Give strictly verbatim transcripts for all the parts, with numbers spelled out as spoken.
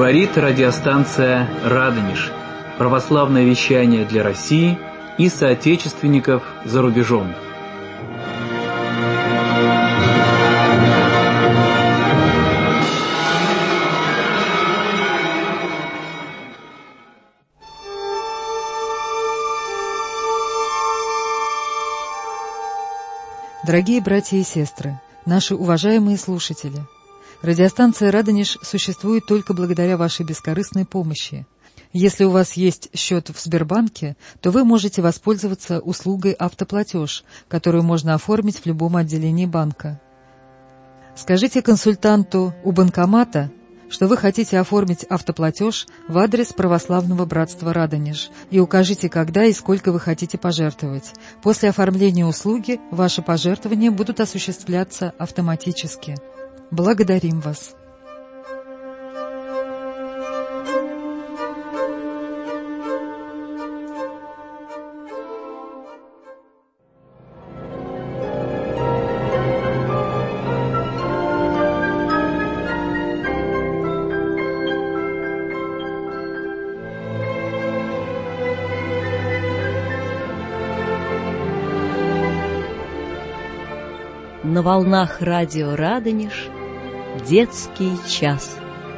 Говорит радиостанция «Радонеж». Православное вещание для России и соотечественников за рубежом. Дорогие братья и сестры, наши уважаемые слушатели, радиостанция «Радонеж» существует только благодаря вашей бескорыстной помощи. Если у вас есть счет в Сбербанке, то вы можете воспользоваться услугой «Автоплатеж», которую можно оформить в любом отделении банка. Скажите консультанту у банкомата, что вы хотите оформить автоплатеж в адрес Православного братства «Радонеж», и укажите, когда и сколько вы хотите пожертвовать. После оформления услуги ваши пожертвования будут осуществляться автоматически. Благодарим вас. На волнах радио «Радонеж» детский час.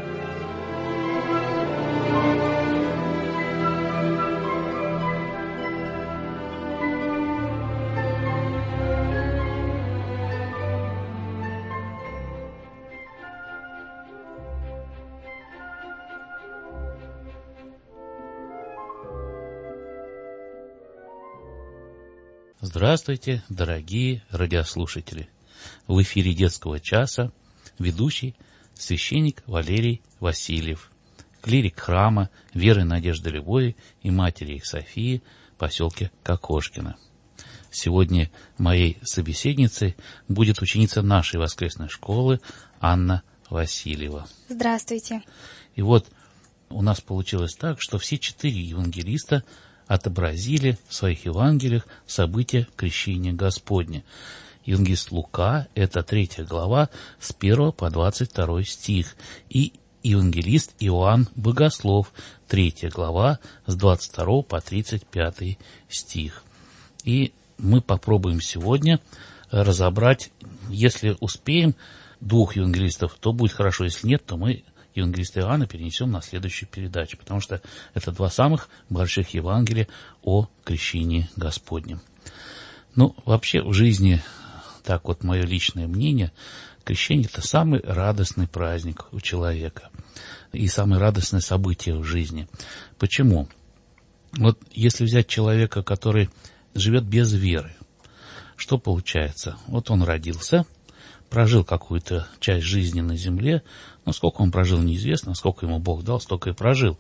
Здравствуйте, дорогие радиослушатели! В эфире детского часа ведущий священник Валерий Васильев, клирик храма Веры, Надежды, Любови и Матери их Софии в поселке Кокошкино. Сегодня моей собеседницей будет ученица нашей воскресной школы Анна Васильева. Здравствуйте. И вот у нас получилось так, что все четыре евангелиста отобразили в своих Евангелиях события крещения Господня. Евангелист Лука – это третья глава с первого по двадцать второй стих, и евангелист Иоанн Богослов, третья глава с двадцать второго по тридцать пятый стих. И мы попробуем сегодня разобрать, если успеем, двух евангелистов, то будет хорошо, если нет, то мы евангелиста Иоанна перенесем на следующую передачу, потому что это два самых больших Евангелия о крещении Господнем. Ну, вообще в жизни, так вот мое личное мнение, крещение – это самый радостный праздник у человека и самое радостное событие в жизни. Почему? Вот если взять человека, который живет без веры, что получается? Вот он родился, прожил какую-то часть жизни на земле, но сколько он прожил, неизвестно, сколько ему Бог дал, столько и прожил.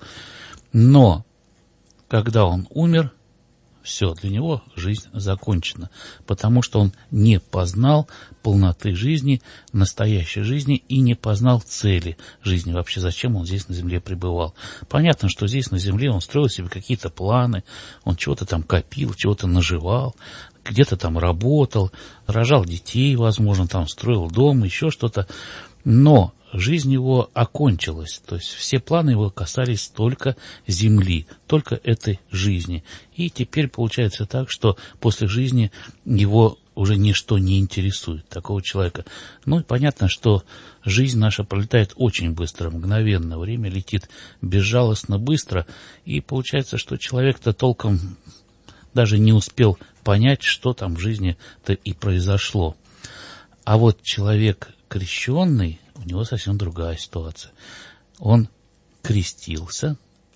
Но когда он умер, все, для него жизнь закончена, потому что он не познал полноты жизни, настоящей жизни, и не познал цели жизни вообще, зачем он здесь на земле пребывал. Понятно, что здесь на земле он строил себе какие-то планы, он чего-то там копил, чего-то наживал, где-то там работал, рожал детей, возможно, там строил дом, еще что-то, но жизнь его окончилась, то есть все планы его касались только земли, только этой жизни. И теперь получается так, что после жизни его уже ничто не интересует, такого человека. Ну и понятно, что жизнь наша пролетает очень быстро, мгновенно, время летит безжалостно быстро, и получается, что человек-то толком даже не успел понять, что там в жизни-то и произошло. А вот человек крещенный, у него совсем другая ситуация. Он крестился,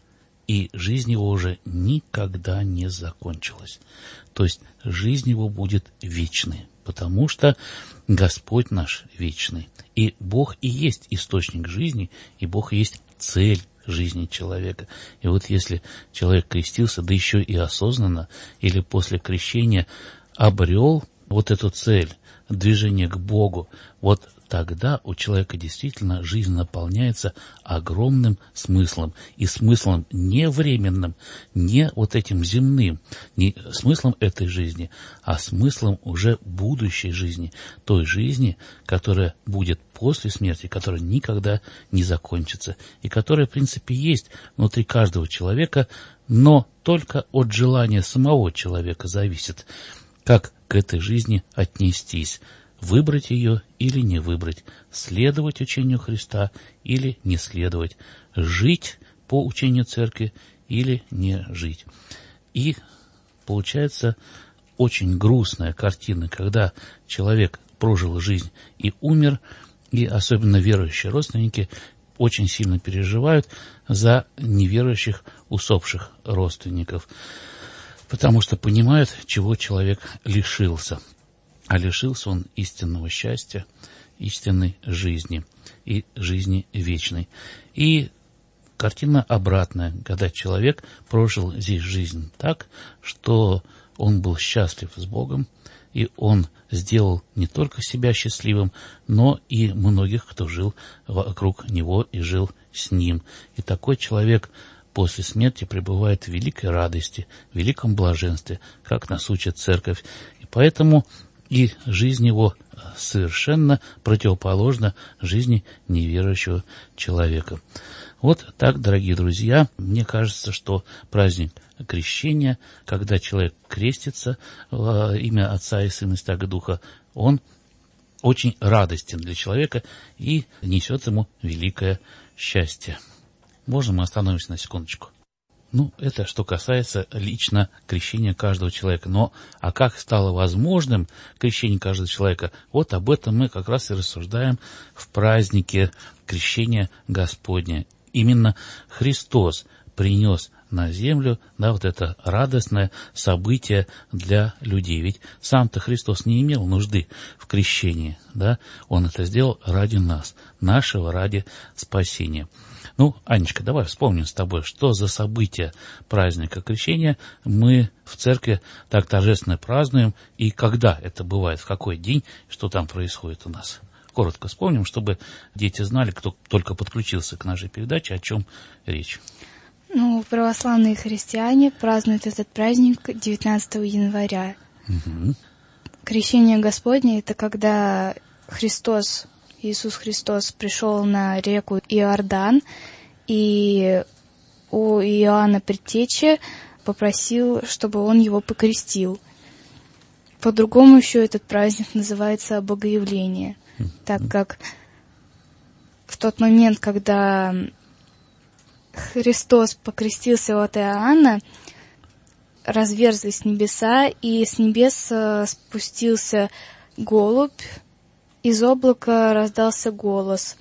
и жизнь его уже никогда не закончилась. То есть жизнь его будет вечной, потому что Господь наш вечный. И Бог и есть источник жизни, и Бог и есть цель жизни человека. И вот если человек крестился, да еще и осознанно, или после крещения обрел вот эту цель, движение к Богу, вот тогда у человека действительно жизнь наполняется огромным смыслом. И смыслом не временным, не вот этим земным, не смыслом этой жизни, а смыслом уже будущей жизни, той жизни, которая будет после смерти, которая никогда не закончится, и которая, в принципе, есть внутри каждого человека, но только от желания самого человека зависит, как к этой жизни отнестись, выбрать ее или не выбрать, следовать учению Христа или не следовать, жить по учению Церкви или не жить. И получается очень грустная картина, когда человек прожил жизнь и умер, и особенно верующие родственники очень сильно переживают за неверующих усопших родственников, потому что понимают, чего человек лишился. А лишился он истинного счастья, истинной жизни и жизни вечной. И картина обратная, когда человек прожил здесь жизнь так, что он был счастлив с Богом, и он сделал не только себя счастливым, но и многих, кто жил вокруг него и жил с ним. И такой человек после смерти пребывает в великой радости, в великом блаженстве, как нас учит Церковь. И поэтому и жизнь его совершенно противоположна жизни неверующего человека. Вот так, дорогие друзья, мне кажется, что праздник крещения, когда человек крестится во имя Отца и Сына и Святаго Духа, он очень радостен для человека и несет ему великое счастье. Можно мы остановимся на секундочку? Ну, это что касается лично крещения каждого человека. Но, а как стало возможным крещение каждого человека, вот об этом мы как раз и рассуждаем в празднике крещения Господня. Именно Христос принес на землю, да, вот это радостное событие для людей. Ведь сам-то Христос не имел нужды в крещении, да, Он это сделал ради нас, нашего ради спасения. Ну, Анечка, давай вспомним с тобой, что за событие праздника крещения мы в церкви так торжественно празднуем, и когда это бывает, в какой день, что там происходит у нас. Коротко вспомним, чтобы дети знали, кто только подключился к нашей передаче, о чем речь. Ну, православные христиане празднуют этот праздник девятнадцатого января. Угу. Крещение Господне — это когда Христос, Иисус Христос, пришел на реку Иордан, и у Иоанна Предтечи попросил, чтобы он его покрестил. По-другому еще этот праздник называется Богоявление, mm-hmm. так как в тот момент, когда Христос покрестился от Иоанна, разверзлись небеса, и с небес спустился голубь, из облака раздался голос.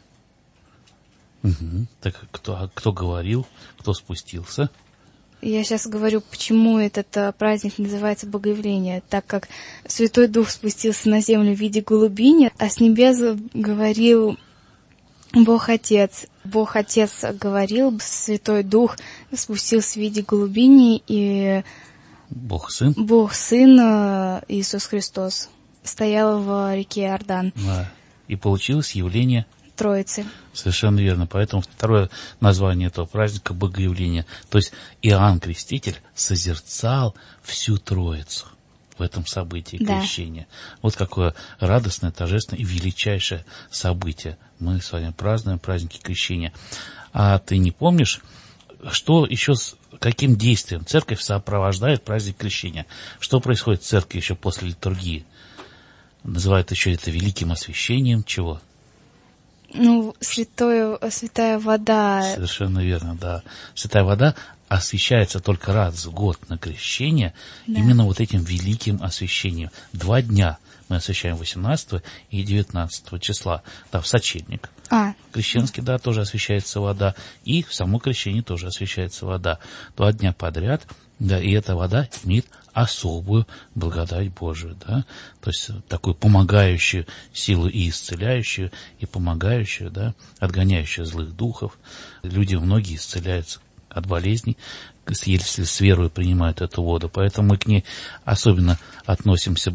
Угу. Так кто, кто говорил, кто спустился? Я сейчас говорю, почему этот праздник называется Богоявление, так как Святой Дух спустился на землю в виде голубини, а с небес говорил Бог Отец. Бог Отец говорил, Святой Дух спустился в виде голубини, и Бог Сын, Бог Сын Иисус Христос стоял в реке Иордан. Да. И получилось явление Троицы. Совершенно верно. Поэтому второе название этого праздника — Богоявление. То есть Иоанн Креститель созерцал всю Троицу в этом событии да. крещения. Вот какое радостное, торжественное и величайшее событие. Мы с вами празднуем праздники крещения. А ты не помнишь, что еще, с каким действием церковь сопровождает праздник крещения? Что происходит в церкви еще после литургии? Называют еще это великим освящением чего? Ну, святое, святая вода. Совершенно верно, да. Святая вода освящается только раз в год на крещение, да. Именно вот этим великим освящением. Два дня мы освящаем восемнадцатого и девятнадцатого числа. Да, в сочельник. А. Крещенский, да, тоже освящается вода. И в само крещение тоже освящается вода. Два дня подряд, да, и эта вода имеет особую благодать Божию, да, то есть такую помогающую силу и исцеляющую, и помогающую, да, отгоняющую злых духов. Люди многие исцеляются от болезней, если с верой принимают эту воду, поэтому мы к ней особенно относимся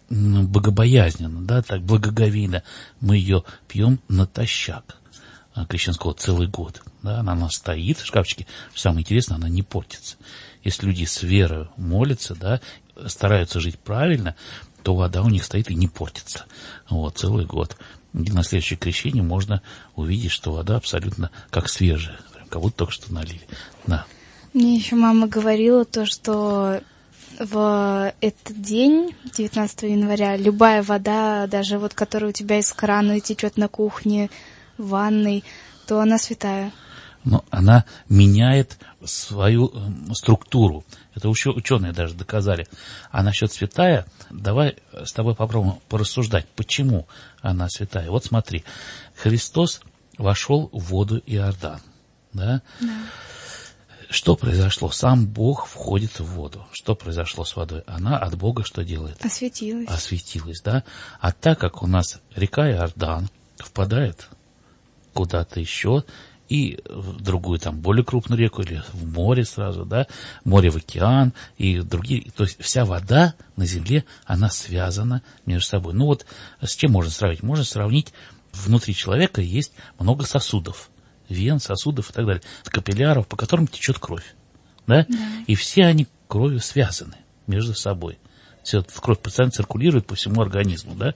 богобоязненно, да, так благоговейно мы ее пьем натощак. Крещенского целый год. Да, она у нас стоит в шкафчике. Самое интересное, она не портится. Если люди с верой молятся, да, стараются жить правильно, то вода у них стоит и не портится. Вот, целый год. И на следующее крещение можно увидеть, что вода абсолютно как свежая. Прям как будто только что налили. Да. Мне еще мама говорила то, что в этот день, девятнадцатого января, любая вода, даже вот которая у тебя из крана течет на кухне, в ванной, то она святая. Но она меняет свою э, структуру. Это еще ученые даже доказали. А насчет святая, давай с тобой попробуем порассуждать, почему она святая. Вот смотри, Христос вошел в воду Иордан. Да? Да. Что произошло? Сам Бог входит в воду. Что произошло с водой? Она от Бога что делает? Осветилась. Осветилась, да? А так как у нас река Иордан впадает куда-то еще, и в другую, там, более крупную реку, или в море сразу, да, море в океан, и другие, то есть вся вода на земле, она связана между собой. Ну вот, с чем можно сравнить? Можно сравнить, внутри человека есть много сосудов, вен, сосудов и так далее, капилляров, по которым течет кровь, да, Да. и все они кровью связаны между собой. Все, кровь постоянно циркулирует по всему организму, да.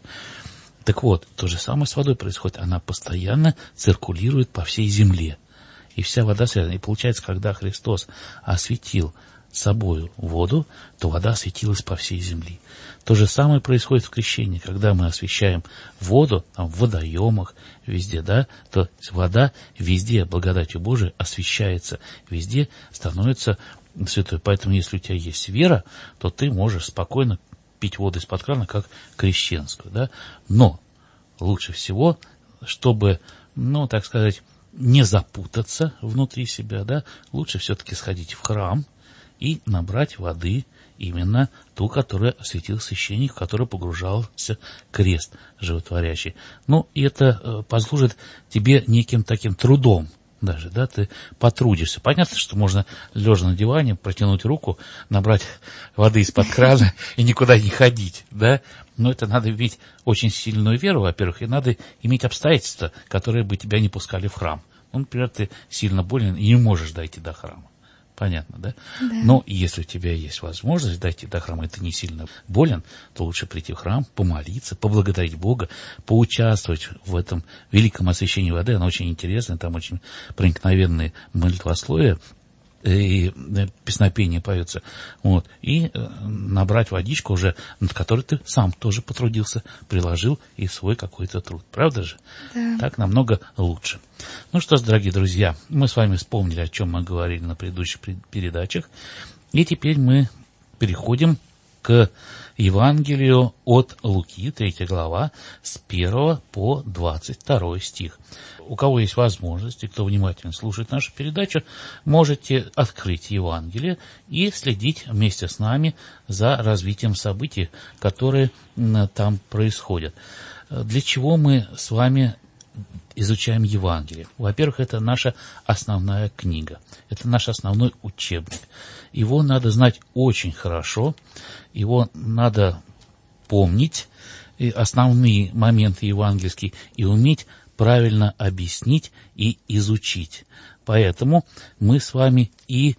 Так вот, то же самое с водой происходит. Она постоянно циркулирует по всей земле. И вся вода связана. И получается, когда Христос осветил собою воду, то вода осветилась по всей земле. То же самое происходит в крещении. Когда мы освещаем воду, там, в водоемах, везде, да, то вода везде, благодатью Божией, освещается. Везде становится святой. Поэтому, если у тебя есть вера, то ты можешь спокойно пить воду из-под крана, как крещенскую, да, но лучше всего, чтобы, ну, так сказать, не запутаться внутри себя, да, лучше все-таки сходить в храм и набрать воды, именно ту, которую осветил священник, в которую погружался крест животворящий. Ну, и это э, послужит тебе неким таким трудом, даже, да, ты потрудишься. Понятно, что можно, лежа на диване, протянуть руку, набрать воды из-под крана и никуда не ходить, да, но это надо иметь очень сильную веру, во-первых, и надо иметь обстоятельства, которые бы тебя не пускали в храм. Ну, например, ты сильно болен и не можешь дойти до храма. Понятно, да? Да. Но если у тебя есть возможность дойти до храма, и ты не сильно болен, то лучше прийти в храм, помолиться, поблагодарить Бога, поучаствовать в этом великом освящении воды. Оно очень интересное, там очень проникновенные молитвословия и песнопения поются. Вот. И набрать водичку уже, над которой ты сам тоже потрудился, приложил и свой какой-то труд. Правда же? Да. Так намного лучше. Ну что ж, дорогие друзья, мы с вами вспомнили, о чем мы говорили на предыдущих передачах. И теперь мы переходим к Евангелию от Луки, третья глава, с первого по двадцать второй стих. У кого есть возможность, и кто внимательно слушает нашу передачу, можете открыть Евангелие и следить вместе с нами за развитием событий, которые там происходят. Для чего мы с вами изучаем Евангелие? Во-первых, это наша основная книга, это наш основной учебник. Его надо знать очень хорошо, его надо помнить, и основные моменты евангельские, и уметь правильно объяснить и изучить. Поэтому мы с вами и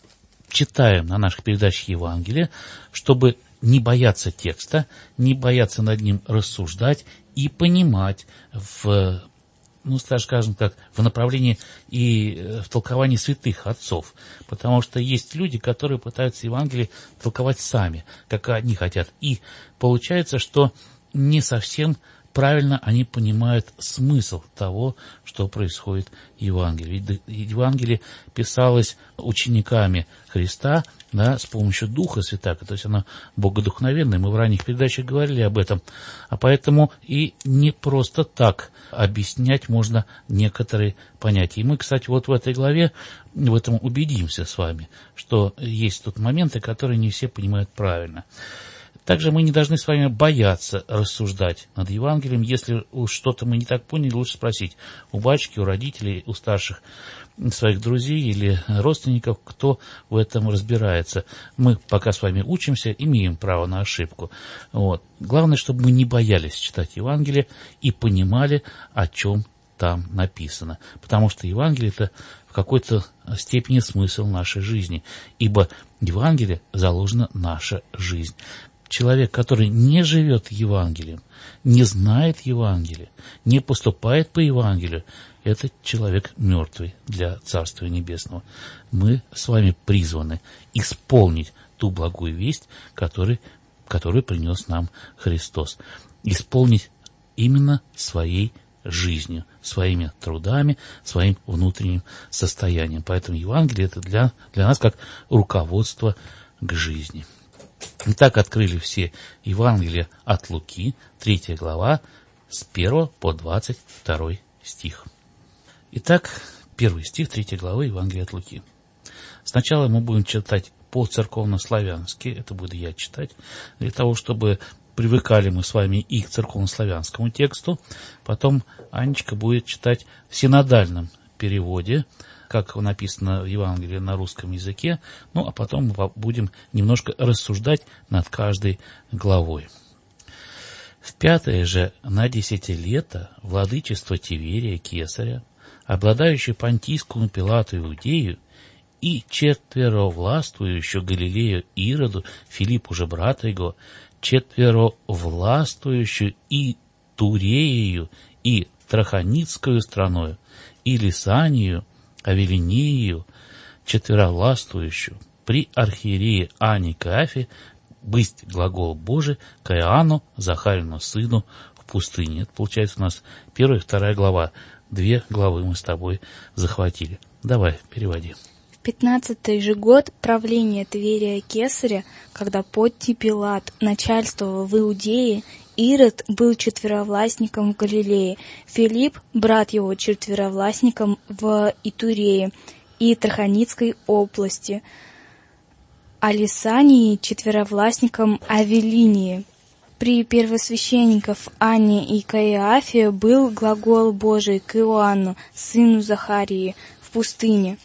читаем на наших передачах Евангелие, чтобы не бояться текста, не бояться над ним рассуждать и понимать в, ну, скажем так, в направлении и в толковании святых отцов. Потому что есть люди, которые пытаются Евангелие толковать сами, как они хотят. И получается, что не совсем правильно они понимают смысл того, что происходит в Евангелии. Ведь Евангелие писалось учениками Христа, да, с помощью Духа Святаго, то есть оно богодухновенное, мы в ранних передачах говорили об этом, а поэтому и не просто так объяснять можно некоторые понятия. И мы, кстати, вот в этой главе в этом убедимся с вами, что есть тут моменты, которые не все понимают правильно. Также мы не должны с вами бояться рассуждать над Евангелием. Если уж что-то мы не так поняли, лучше спросить у батюшки, у родителей, у старших своих друзей или родственников, кто в этом разбирается. Мы пока с вами учимся, имеем право на ошибку. Вот. Главное, чтобы мы не боялись читать Евангелие и понимали, о чем там написано. Потому что Евангелие – это в какой-то степени смысл нашей жизни. Ибо в Евангелии заложена наша жизнь. Человек, который не живет Евангелием, не знает Евангелия, не поступает по Евангелию, это человек мертвый для Царствия Небесного. Мы с вами призваны исполнить ту благую весть, который, которую принес нам Христос. Исполнить именно своей жизнью, своими трудами, своим внутренним состоянием. Поэтому Евангелие это для, для нас как руководство к жизни. Итак, открыли все Евангелия от Луки, третья глава, с первого по двадцать второй стих. Итак, первый стих третьей главы Евангелия от Луки. Сначала мы будем читать по-церковнославянски, это буду я читать, для того, чтобы привыкали мы с вами и к церковнославянскому тексту. Потом Анечка будет читать в синодальном переводе, как написано в Евангелии на русском языке, ну, а потом мы будем немножко рассуждать над каждой главой. В пятое же на десятилето владычества Тиверия Кесаря, обладающий Понтийскому Пилату Иудею, и четверовластвующую Галилею Ироду, Филиппу же брата его, четверовластвующую и Турею, и Траханицкую страною, и Лисанию, Авелинею, четверовластвующую, при архиерее Ане Каафе, бысть глагол Божий, к Иоанну, Захарину сыну, в пустыне. Это получается у нас первая и вторая глава. Две главы мы с тобой захватили. Давай, переводи. В пятнадцатый же год правления Тиверия Кесаря, когда Понтий Пилат начальствовал в Иудее, Ирод был четверовластником в Галилее, Филипп, брат его, четверовластником в Итурее и Траханицкой области, а Лисании четверовластником Авелинии. При первосвященников Анне и Каиафе был глагол Божий к Иоанну, сыну Захарии, в пустыне.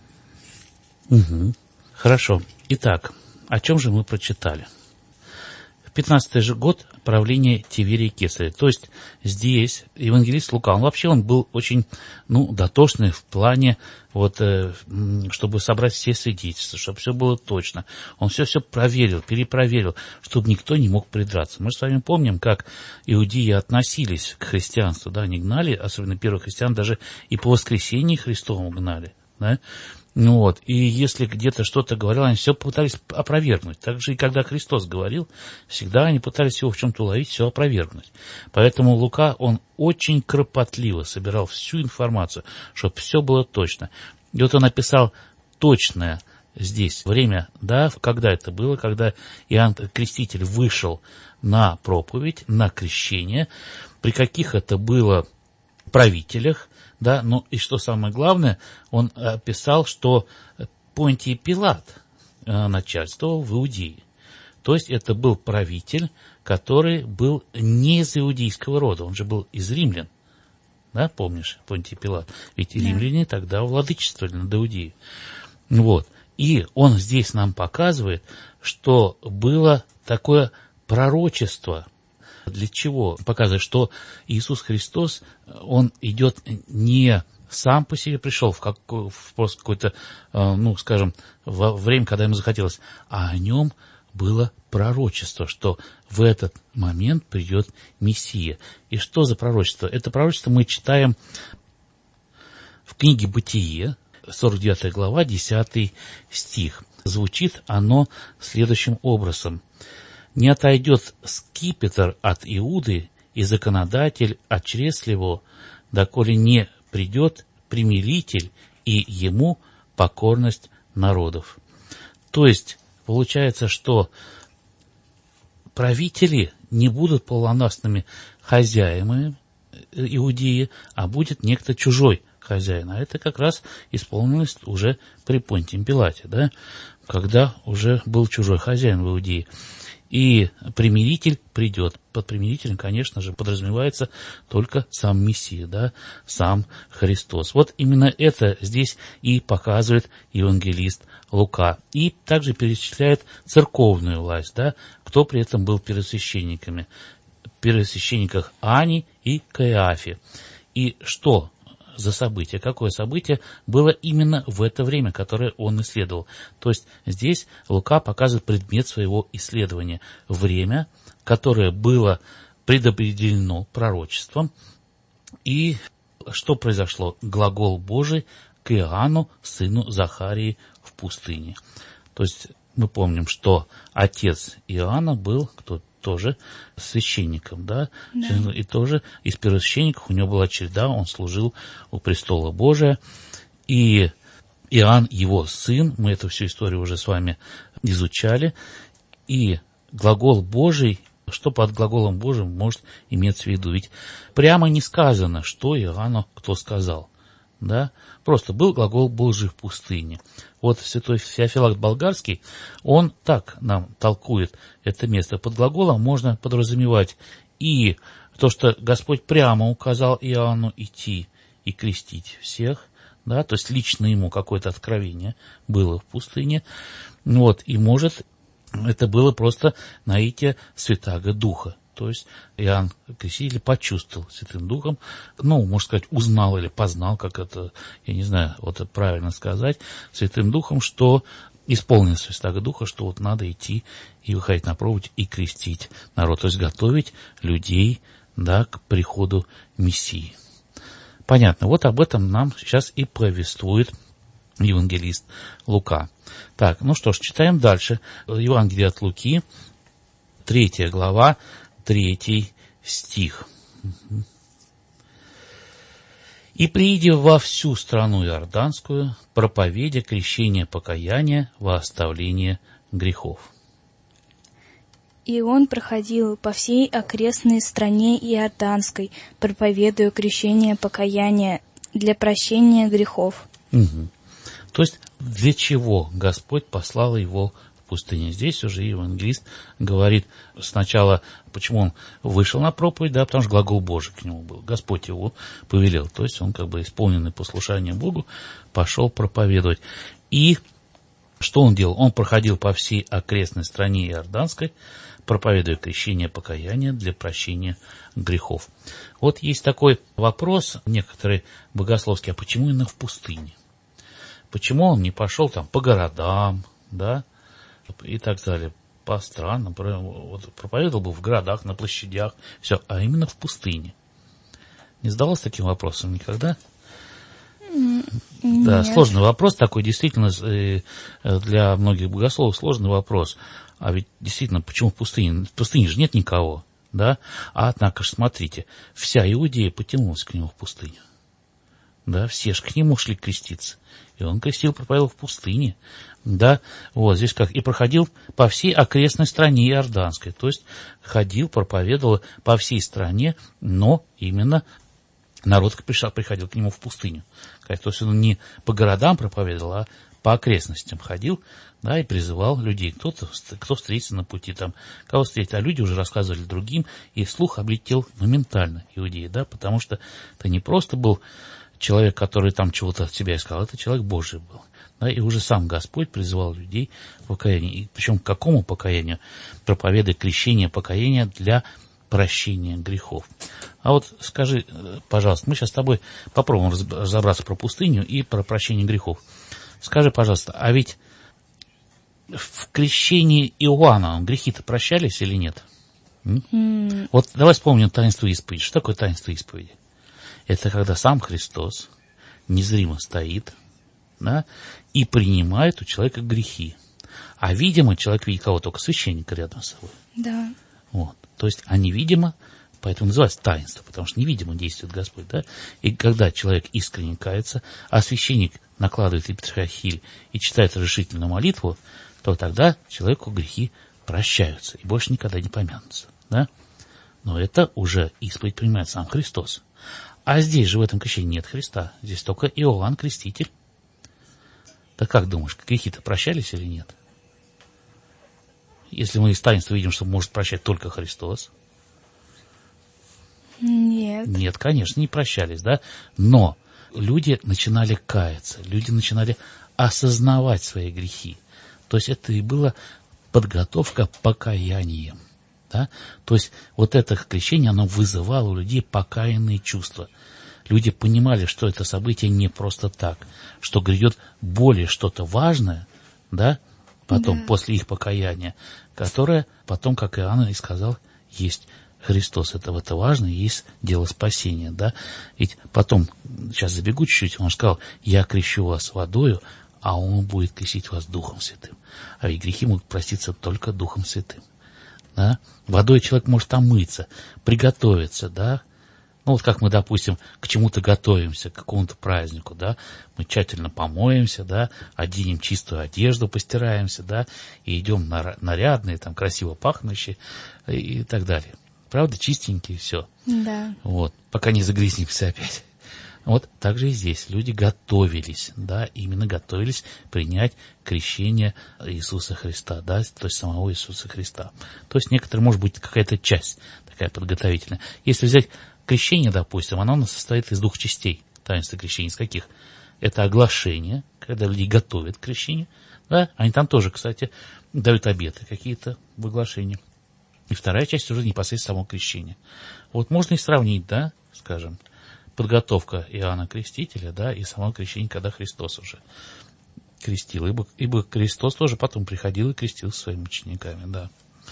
Угу. Хорошо. Итак, о чем же мы прочитали? В пятнадцатый же год правления Тиверия Кесаря. То есть здесь евангелист Лука, он вообще он был очень ну, дотошный в плане, вот, э, чтобы собрать все свидетельства, чтобы все было точно. Он все-все проверил, перепроверил, чтобы никто не мог придраться. Мы с вами помним, как иудеи относились к христианству. Да? Они гнали, особенно первых христиан, даже и по воскресении Христовому гнали. Да? Ну вот, и если где-то что-то говорил, они все пытались опровергнуть. Так же и когда Христос говорил, всегда они пытались его в чем-то уловить, все опровергнуть. Поэтому Лука, он очень кропотливо собирал всю информацию, чтобы все было точно. И вот он написал точное здесь время, да, когда это было, когда Иоанн Креститель вышел на проповедь, на крещение, при каких это было правителях. Да, ну и что самое главное, он описал, что Понтий Пилат начальствовал в Иудее. То есть это был правитель, который был не из иудейского рода, он же был из римлян. Да, помнишь, Понтий Пилат? Ведь да. Римляне тогда владычествовали над Иудеей. Вот. И он здесь нам показывает, что было такое пророчество. Для чего? Показывает, что Иисус Христос, Он идет не сам по себе пришел в, как, в просто какое-то, ну, скажем, во время, когда ему захотелось, а о нем было пророчество, что в этот момент придет Мессия. И что за пророчество? Это пророчество мы читаем в книге «Бытие», сорок девятая глава, десятый стих. Звучит оно следующим образом. «Не отойдет скипетр от Иуды, и законодатель от чресл его, доколе не придет примиритель, и ему покорность народов». То есть, получается, что правители не будут полновластными хозяевами Иудеи, а будет некто чужой хозяин. А это как раз исполнилось уже при Понтии Пилате, да? когда уже был чужой хозяин в Иудее. И примиритель придет. Под примирителем, конечно же, подразумевается только сам Мессия, да, сам Христос. Вот именно это здесь и показывает евангелист Лука. И также перечисляет церковную власть, да, кто при этом был первосвященниками. Первосвященниках Ани и Каиафе. И что за событие, какое событие было именно в это время, которое он исследовал. То есть здесь Лука показывает предмет своего исследования. Время, которое было предопределено пророчеством. И что произошло? Глагол Божий к Иоанну, сыну Захарии, в пустыне. То есть мы помним, что отец Иоанна был кто тоже священником, да? Да. И тоже из первосвященников у него была череда, он служил у престола Божия. И Иоанн, его сын, мы эту всю историю уже с вами изучали. И глагол Божий, что под глаголом Божьим может иметься в виду? Ведь прямо не сказано, что Иоанну кто сказал. Да? Просто был глагол Божий в пустыне. Вот святой Феофилакт Болгарский, он так нам толкует это место. Под глаголом можно подразумевать и то, что Господь прямо указал Иоанну идти и крестить всех, да, то есть лично ему какое-то откровение было в пустыне. Вот, и может это было просто наитие Святаго Духа. То есть Иоанн Креститель почувствовал Святым Духом, ну, можно сказать, узнал или познал, как это, я не знаю, вот это правильно сказать, Святым Духом, что исполнился Святаго Духа, что вот надо идти и выходить на проповедь и крестить народ, то есть готовить людей, да, к приходу Мессии. Понятно, вот об этом нам сейчас и повествует евангелист Лука. Так, ну что ж, читаем дальше. Евангелие от Луки, третья глава, третий стих. «И приидя во всю страну Иорданскую, проповедя крещение покаяния во оставление грехов». И он проходил по всей окрестной стране Иорданской, проповедуя крещение покаяния для прощения грехов. Угу. То есть, для чего Господь послал его в пустыне? Здесь уже евангелист говорит сначала, почему он вышел на проповедь, да, потому что глагол Божий к нему был. Господь его повелел. То есть, он как бы исполненный послушанием Богу пошел проповедовать. И что он делал? Он проходил по всей окрестной стране Иорданской, проповедуя крещение покаяния для прощения грехов. Вот есть такой вопрос, некоторые богословские, а почему именно в пустыне? Почему он не пошел там по городам, да, и так далее, по странам, вот, проповедовал бы в городах, на площадях, все, а именно в пустыне? Не задавалась таким вопросом никогда? Нет. Да, сложный вопрос такой, действительно, для многих богословов сложный вопрос. А ведь действительно, почему в пустыне? В пустыне же нет никого, да? А однако же, смотрите, вся Иудея потянулась к нему в пустыню. Да, все же к нему шли креститься. И он крестил, проповедовал в пустыне. Да, вот здесь как. И проходил по всей окрестной стране Иорданской. То есть ходил, проповедовал по всей стране, но именно народ пришел, приходил к нему в пустыню. То есть он не по городам проповедовал, а по окрестностям ходил, да, и призывал людей. Кто-то, кто встретится на пути, там, кого встретит. А люди уже рассказывали другим, и слух облетел моментально Иудеи, да, потому что это не просто был человек, который там чего-то от себя искал, это человек Божий был. Да, и уже сам Господь призывал людей к покаянию. И причем к какому покаянию? Проповедуя крещение покаяния для прощения грехов. А вот скажи, пожалуйста, мы сейчас с тобой попробуем разобраться про пустыню и про прощение грехов. Скажи, пожалуйста, а ведь в крещении Иоанна грехи-то прощались или нет? Mm. Вот давай вспомним таинство исповеди. Что такое таинство исповеди? Это когда сам Христос незримо стоит, да, и принимает у человека грехи. А видимо, человек видит кого? Только священника рядом с собой. Да. Вот. То есть, а невидимо, поэтому называется таинство, потому что невидимо действует Господь, да. И когда человек искренне кается, а священник накладывает епитрахиль и читает разрешительную молитву, то тогда человеку грехи прощаются и больше никогда не помянутся, да. Но это уже исповедь принимает сам Христос. А здесь же в этом крещении нет Христа. Здесь только Иоанн Креститель. Так как думаешь, грехи-то прощались или нет? Если мы из таинства видим, что может прощать только Христос. Нет. Нет, конечно, не прощались, да. Но люди начинали каяться, люди начинали осознавать свои грехи. То есть это и была подготовка к покаяниям. Да? То есть вот это крещение, оно вызывало у людей покаянные чувства. Люди понимали, что это событие не просто так, что грядет более что-то важное, да, потом, да. после их покаяния, которое потом, как Иоанн и сказал, есть Христос. Это, это важно, есть дело спасения, да. Ведь потом, сейчас забегу чуть-чуть, он сказал, я крещу вас водою, а он будет крестить вас Духом Святым. А ведь грехи могут проститься только Духом Святым. Да? Водой человек может омыться, приготовиться, да. Ну, вот как мы, допустим, к чему-то готовимся, к какому-то празднику, да, мы тщательно помоемся, да, оденем чистую одежду, постираемся, да, и идем нарядные, там, красиво пахнущие и, и так далее. Правда, чистенькие, все. Да. Вот, пока не загрязнимся опять. Вот так же и здесь. Люди готовились, да, именно готовились принять крещение Иисуса Христа, да, то есть самого Иисуса Христа. То есть некоторые, может быть, какая-то часть такая подготовительная. Если взять крещение, допустим, оно у нас состоит из двух частей. Таинство крещения из каких? Это оглашение, когда люди готовят к крещению, да, они там тоже, кстати, дают обеты какие-то в оглашении. И вторая часть уже непосредственно само крещение. Вот можно и сравнить, да, скажем, подготовка Иоанна Крестителя, да, и само крещение, когда Христос уже крестил. Ибо, ибо Христос тоже потом приходил и крестил своими учениками, да.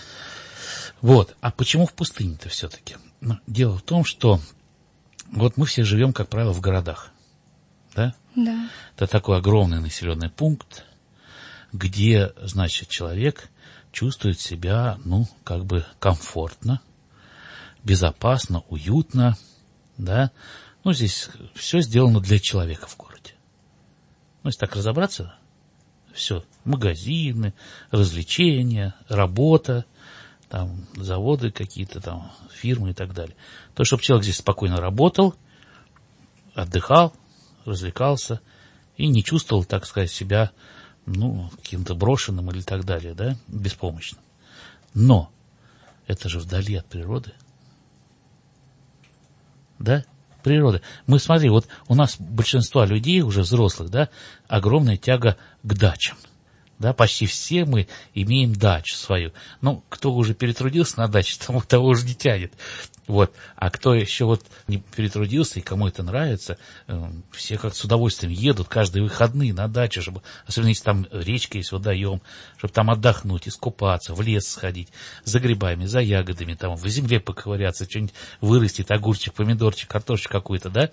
Вот. А почему в пустыне-то все-таки? Ну, дело в том, что вот мы все живем, как правило, в городах, да? Да. Это такой огромный населенный пункт, где, значит, человек чувствует себя, ну, как бы комфортно, безопасно, уютно, да? Ну, здесь все сделано для человека в городе. Ну, если так разобраться, все, магазины, развлечения, работа, там, заводы какие-то, там, фирмы и так далее. То, чтобы человек здесь спокойно работал, отдыхал, развлекался и не чувствовал, так сказать, себя, ну, каким-то брошенным или так далее, да, беспомощным. Но это же вдали от природы. Да? Природа. Мы, смотри, вот у нас большинство людей, уже взрослых, да, огромная тяга к дачам. Да, почти все мы имеем дачу свою. Ну, кто уже перетрудился на даче, тому того уже не тянет. Вот. А кто еще вот не перетрудился и кому это нравится, э, все как с удовольствием едут каждые выходные на дачу, чтобы, особенно если там речка есть, водоем, чтобы там отдохнуть, искупаться, в лес сходить, за грибами, за ягодами, там в земле поковыряться, что-нибудь вырастет, огурчик, помидорчик, картошечку какую-то, да.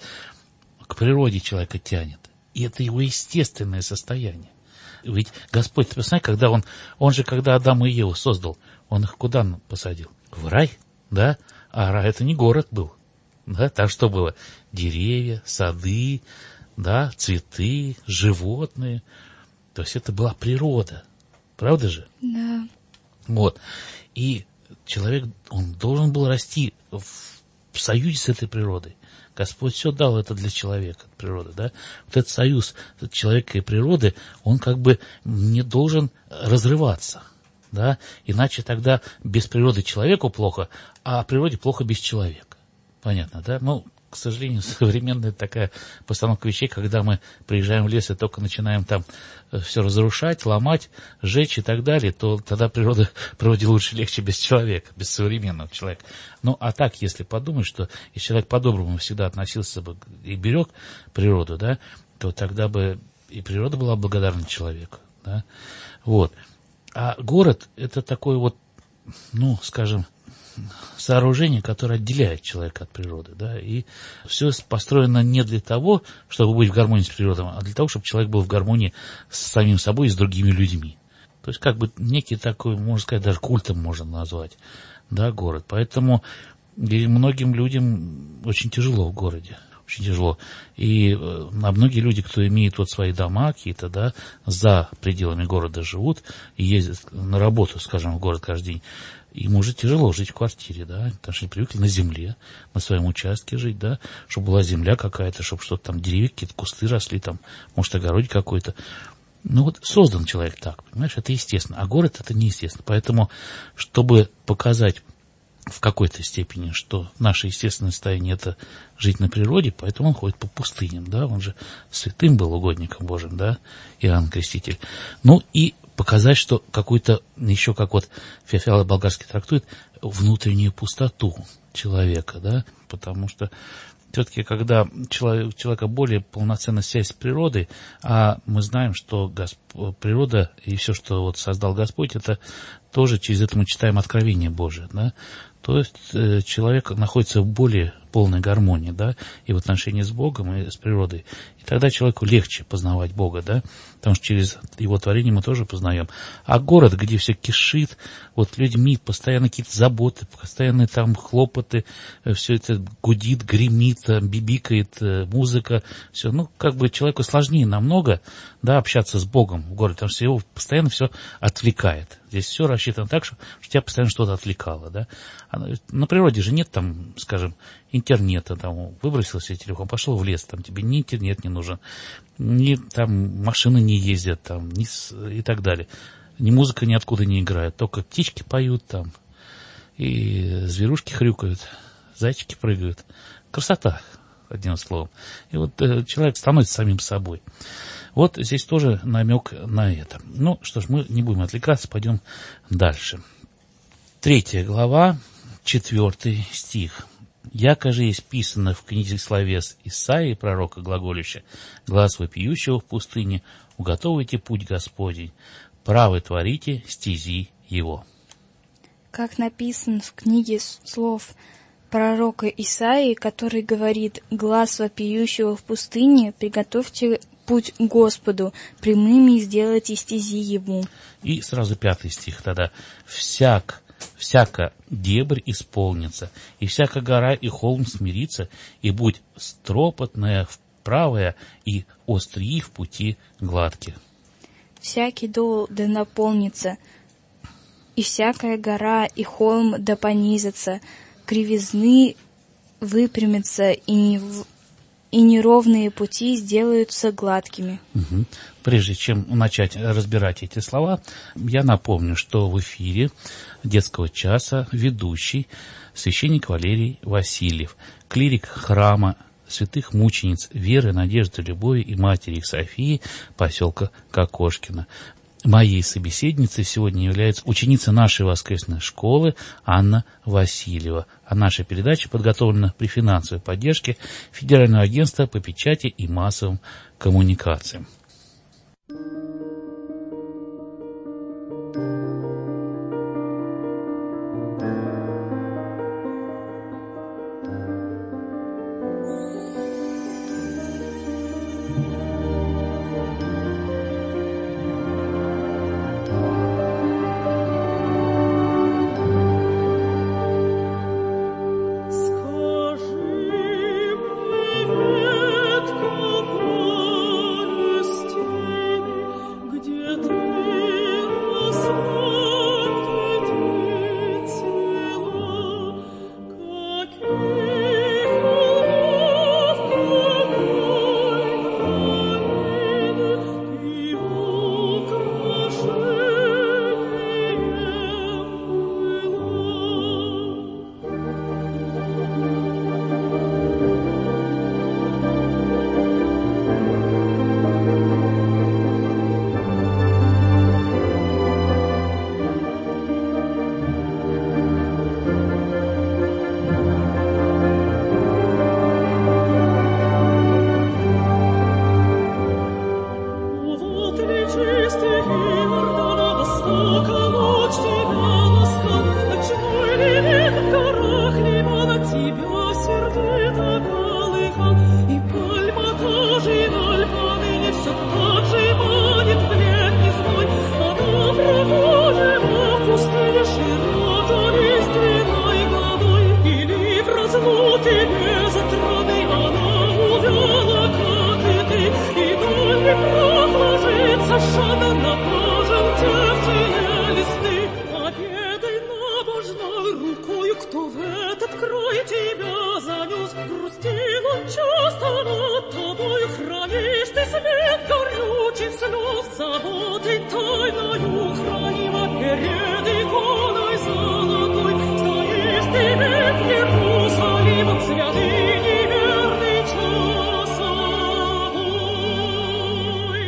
К природе человека тянет. И это его естественное состояние. Ведь Господь, ты посмотри, когда он, он же, когда Адама и Еву создал, он их куда посадил? В рай, да? А рай это не город был, да? Там что было? Деревья, сады, да, цветы, животные. То есть это была природа, правда же? Да. Вот. И человек, он должен был расти в, в союзе с этой природой. Господь все дал это для человека, от природы, да. Вот этот союз человека и природы, он как бы не должен разрываться, да. Иначе тогда без природы человеку плохо, а природе плохо без человека. Понятно, да? Ну, к сожалению, современная такая постановка вещей, когда мы приезжаем в лес и только начинаем там все разрушать, ломать, сжечь и так далее, то тогда природа, природе лучше, легче без человека, без современного человека. Ну, а так, если подумать, что если человек по-доброму всегда относился бы и берег природу, да, то тогда бы и природа была благодарна человеку, да. Вот. А город — это такой вот, ну, скажем, сооружение, которое отделяет человека от природы, да, и все построено не для того, чтобы быть в гармонии с природой, а для того, чтобы человек был в гармонии с самим собой и с другими людьми. То есть, как бы некий такой, можно сказать, даже культом можно назвать, да, город. Поэтому и многим людям очень тяжело в городе, очень тяжело. И а многие люди, кто имеет вот свои дома какие-то, да, за пределами города живут и ездят на работу, скажем, в город каждый день, им уже тяжело жить в квартире, да, потому что они привыкли на земле, на своем участке жить, да, чтобы была земля какая-то, чтобы что-то там, деревья, какие-то кусты росли, там, может, огородик какой-то. Ну вот создан человек так, понимаешь, это естественно, а город это неестественно. Поэтому, чтобы показать в какой-то степени, что наше естественное состояние это жить на природе, поэтому он ходит по пустыням, да, он же святым был, угодником Божьим, да, Иоанн Креститель. Ну и показать, что какую-то, еще как вот Феофил Болгарский трактует, внутреннюю пустоту человека, да, потому что все-таки, когда человек, у человека более полноценная связь с природой, а мы знаем, что Госп... природа и все, что вот создал Господь, это тоже через это мы читаем откровение Божие, да, то есть э, человек находится в более полной гармонии, да, и в отношении с Богом, и с природой. И тогда человеку легче познавать Бога, да, потому что через его творение мы тоже познаем. А город, где все кишит, вот людьми, постоянно какие-то заботы, постоянно там хлопоты, все это гудит, гремит, бибикает, музыка, все, ну, как бы человеку сложнее намного, да, общаться с Богом в городе, потому что его постоянно все отвлекает. Здесь все рассчитано так, что, что тебя постоянно что-то отвлекало, да. А на природе же нет там, скажем, интернета, там, выбросил себе телефон, пошел в лес, там тебе ни интернет не нужен, ни там машины не ездят, там, ни, и так далее. Ни музыка ниоткуда не играет, только птички поют там, и зверушки хрюкают, зайчики прыгают. Красота, одним словом. И вот э, человек становится самим собой. Вот здесь тоже намек на это. Ну, что ж, мы не будем отвлекаться, пойдем дальше. Третья глава, четвертый стих. «Яко же есть писано в книге словес Исаии, пророка глаголюща, глас вопиющего в пустыне, уготовайте путь Господень, правы творите стези его». Как написано в книге слов пророка Исаии, который говорит: «Глас вопиющего в пустыне, приготовьте путь Господу, прямыми сделайте стези Ему». И сразу пятый стих тогда. «Всяк, всяко дебрь исполнится, и всяка гора и холм смирится, и будь стропотная вправая, и острии в пути гладких». «Всякий дол да наполнится, и всякая гора и холм да понизится, кривизны выпрямятся, и не и неровные пути сделаются гладкими». Угу. Прежде чем начать разбирать эти слова, я напомню, что в эфире детского часа ведущий священник Валерий Васильев, клирик храма святых мучениц Веры, Надежды, Любови и матери их Софии, поселка Кокошкино. Моей собеседницей сегодня является ученица нашей воскресной школы Анна Васильева. А наша передача подготовлена при финансовой поддержке Федерального агентства по печати и массовым коммуникациям. Совершенно на заботой тайною хранима перед иконой золотой, стоишь ты перед Иерусалимом, святый неверный часовой.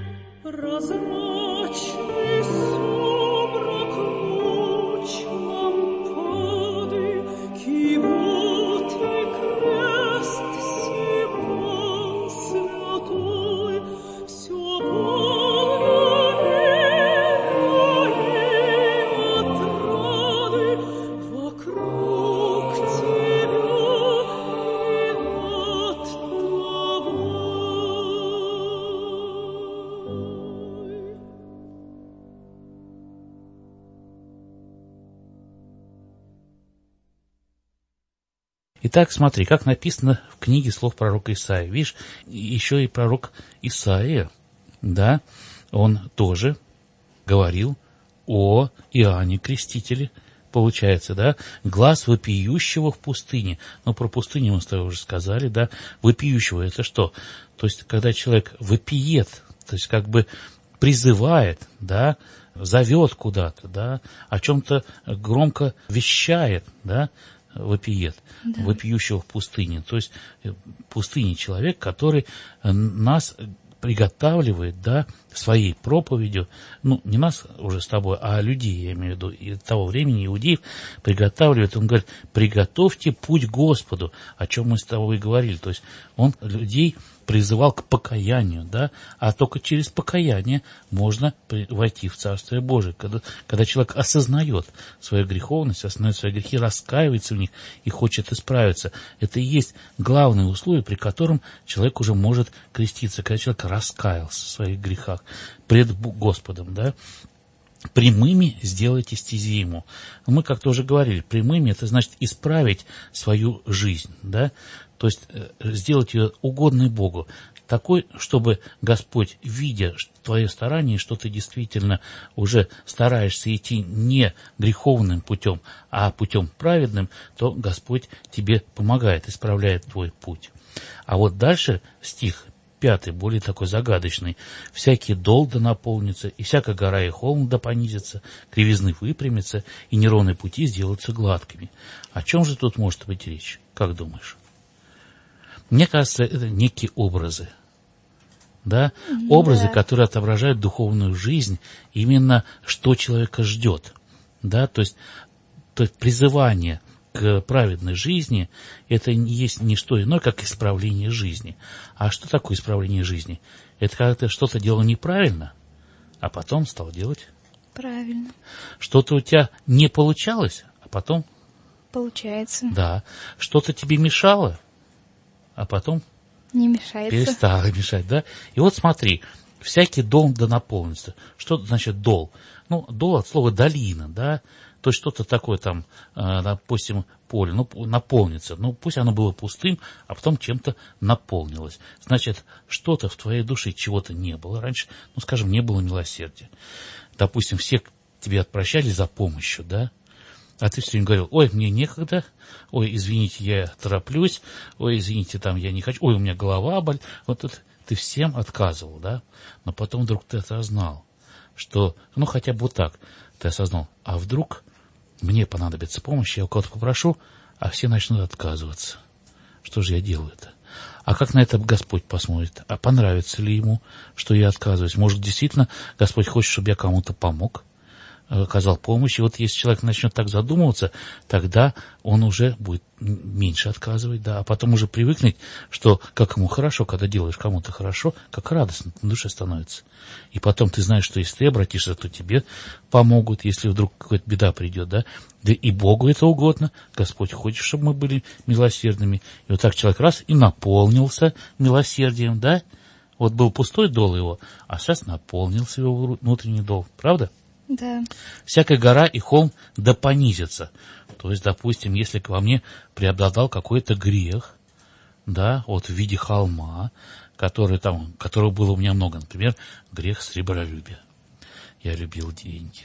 Прозрачный сумрак ночь лампады, киботный крест Симон святой, все полно веры и отрады вокруг тебя и над тобой. Итак, смотри, как написано в книге слов пророка Исаии. Видишь, еще и пророк Исаия, да, он тоже говорил о Иоанне Крестителе, получается, да, глаз вопиющего в пустыне. Но про пустыню мы с тобой уже сказали, да, вопиющего это что? То есть, когда человек вопиет, то есть, как бы призывает, да, зовет куда-то, да, о чем-то громко вещает, да, вопиет, Да. вопиющего в пустыне. То есть в пустыне человек, который нас приготавливает, да, своей проповедью, ну, не нас уже с тобой, а людей, я имею в виду, и того времени иудеев приготавливает, он говорит, приготовьте путь Господу, о чем мы с тобой и говорили. То есть он людей призывал к покаянию, да, а только через покаяние можно войти в Царствие Божие, когда, когда человек осознает свою греховность, осознает свои грехи, раскаивается в них и хочет исправиться. Это и есть главное условие, при котором человек уже может креститься, когда человек раскаялся в своих грехах пред Господом, да. Прямыми сделайте стези ему. Мы как-то уже говорили, прямыми это значит исправить свою жизнь, да, то есть сделать ее угодной Богу, такой, чтобы Господь, видя твое старание, что ты действительно уже стараешься идти не греховным путем, а путем праведным, то Господь тебе помогает, исправляет твой путь. А вот дальше стих пятый, более такой загадочный. «Всякий дол да наполнится, и всякая гора и холм да понизится, кривизны выпрямятся, и неровные пути сделаются гладкими». О чем же тут может быть речь? Как думаешь? Мне кажется, это некие образы. Да? Образы, Да. которые отображают духовную жизнь, именно что человека ждет. Да? То есть, то есть призывание к праведной жизни, это не есть не что иное, как исправление жизни. А что такое исправление жизни? Это когда ты что-то делал неправильно, а потом стал делать. Правильно. Что-то у тебя не получалось, а потом, Получается. да, что-то тебе мешало, а потом Не мешается. перестало мешать, да? И вот смотри, всякий дол да наполнится. Что значит дол? Ну, дол от слова долина, да? То есть что-то такое там, допустим, поле, ну, наполнится. Ну, пусть оно было пустым, а потом чем-то наполнилось. Значит, что-то в твоей душе чего-то не было раньше, ну, скажем, не было милосердия. Допустим, все тебе отпрощались за помощью, да? А ты все время говорил, ой, мне некогда, ой, извините, я тороплюсь, ой, извините, там я не хочу, ой, у меня голова болит. Вот это ты всем отказывал, да? Но потом вдруг ты осознал, что, ну, хотя бы вот так, ты осознал, а вдруг мне понадобится помощь, я у кого-то попрошу, а все начнут отказываться. Что же я делаю-то? А как на это Господь посмотрит? А понравится ли ему, что я отказываюсь? Может, действительно Господь хочет, чтобы я кому-то помог, оказал помощь. И вот если человек начнет так задумываться, тогда он уже будет меньше отказывать, да, а потом уже привыкнет, что как ему хорошо, когда делаешь кому-то хорошо, как радостно на душе становится. И потом ты знаешь, что если ты обратишься, то тебе помогут, если вдруг какая-то беда придет, да, да и Богу это угодно, Господь хочет, чтобы мы были милосердными. И вот так человек раз и наполнился милосердием, да, вот был пустой дол его, а сейчас наполнился его внутренний дол, правда? Да. Всякая гора и холм да понизится. То есть, допустим, если во мне преобладал какой-то грех, да, вот в виде холма, который там, которого было у меня много, например, грех сребролюбия. Я любил деньги,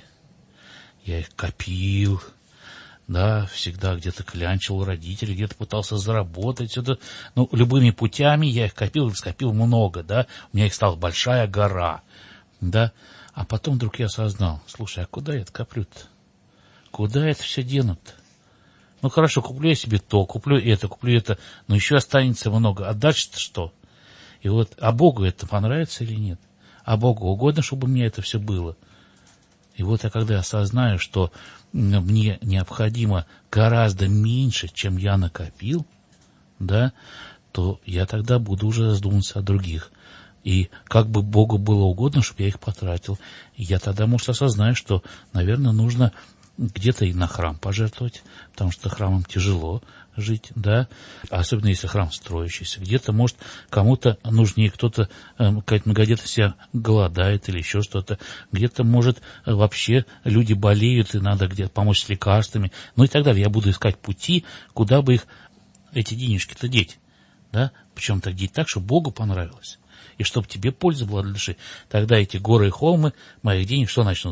я их копил, да, всегда где-то клянчил у родителей, где-то пытался заработать, это, ну, любыми путями я их копил, скопил много, да, у меня их стала большая гора. да, а потом вдруг я осознал, слушай, а куда я это коплю-то? Куда это все денут-то? Ну, хорошо, куплю я себе то, куплю это, куплю это, но еще останется много. А дальше-то что? И вот, а Богу это понравится или нет? А Богу угодно, чтобы у меня это все было? И вот я когда осознаю, что мне необходимо гораздо меньше, чем я накопил, да, то я тогда буду уже задумываться о других. И как бы Богу было угодно, чтобы я их потратил. И я тогда, может, осознаю, что, наверное, нужно где-то и на храм пожертвовать, потому что храмом тяжело жить, да, особенно если храм строящийся. Где-то, может, кому-то нужнее, кто-то, где-то себя голодает или еще что-то. Где-то, может, вообще люди болеют, и надо где-то помочь с лекарствами. Ну и так далее. Я буду искать пути, куда бы их, эти денежки-то деть, да, причем так деть так, чтобы Богу понравилось. И чтобы тебе польза была для души. Тогда эти горы и холмы моих денег что начнут?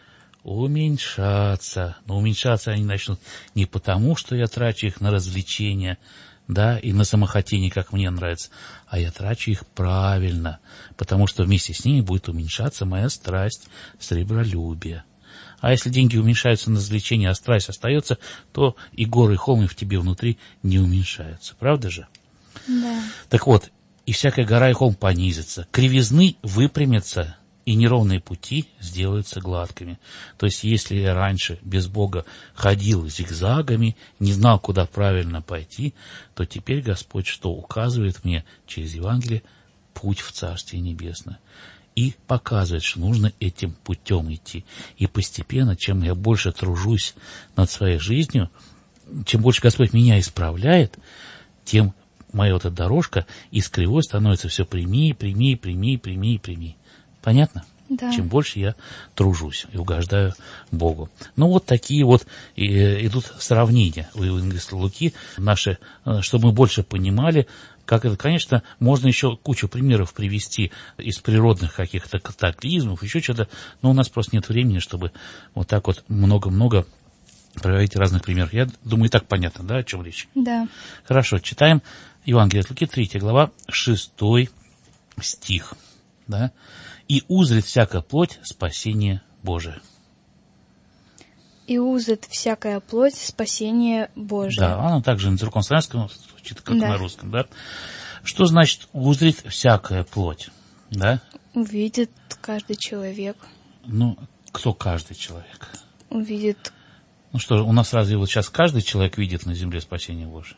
Уменьшаться. Но уменьшаться они начнут не потому, что я трачу их на развлечения, да, и на самохотение, как мне нравится, а я трачу их правильно, потому что вместе с ними будет уменьшаться моя страсть, сребролюбие. А если деньги уменьшаются на развлечения, а страсть остается, то и горы, и холмы в тебе внутри не уменьшаются. Правда же? Да. Так вот, и всякая гора и холм понизится, кривизны выпрямятся, и неровные пути сделаются гладкими. То есть, если я раньше без Бога ходил зигзагами, не знал, куда правильно пойти, то теперь Господь что указывает мне через Евангелие? Путь в Царствие Небесное. И показывает, что нужно этим путем идти. И постепенно, чем я больше тружусь над своей жизнью, чем больше Господь меня исправляет, тем моя вот эта дорожка из кривой становится все прямее, прямее, прямее, прямее, прямее. Понятно? Да. Чем больше я тружусь и угождаю Богу. Ну, вот такие вот и, идут сравнения у евангелиста Луки, наши, чтобы мы больше понимали, как это. Конечно, можно еще кучу примеров привести из природных каких-то катаклизмов, еще что-то, но у нас просто нет времени, чтобы вот так вот много-много приводить разных примеров. Я думаю, и так понятно, да, о чем речь? Да. Хорошо, читаем Евангелие от Луки, третья глава, шестой стих, да. «И узрит всякая плоть спасение Божие». «И узрит всякая плоть спасение Божие». Да, она также на церковном славянском звучит, как Да. на русском, да. Что значит узрит всякая плоть, да? Увидит каждый человек. Ну, кто каждый человек? Увидит. Ну что, у нас разве вот сейчас каждый человек видит на земле спасение Божие?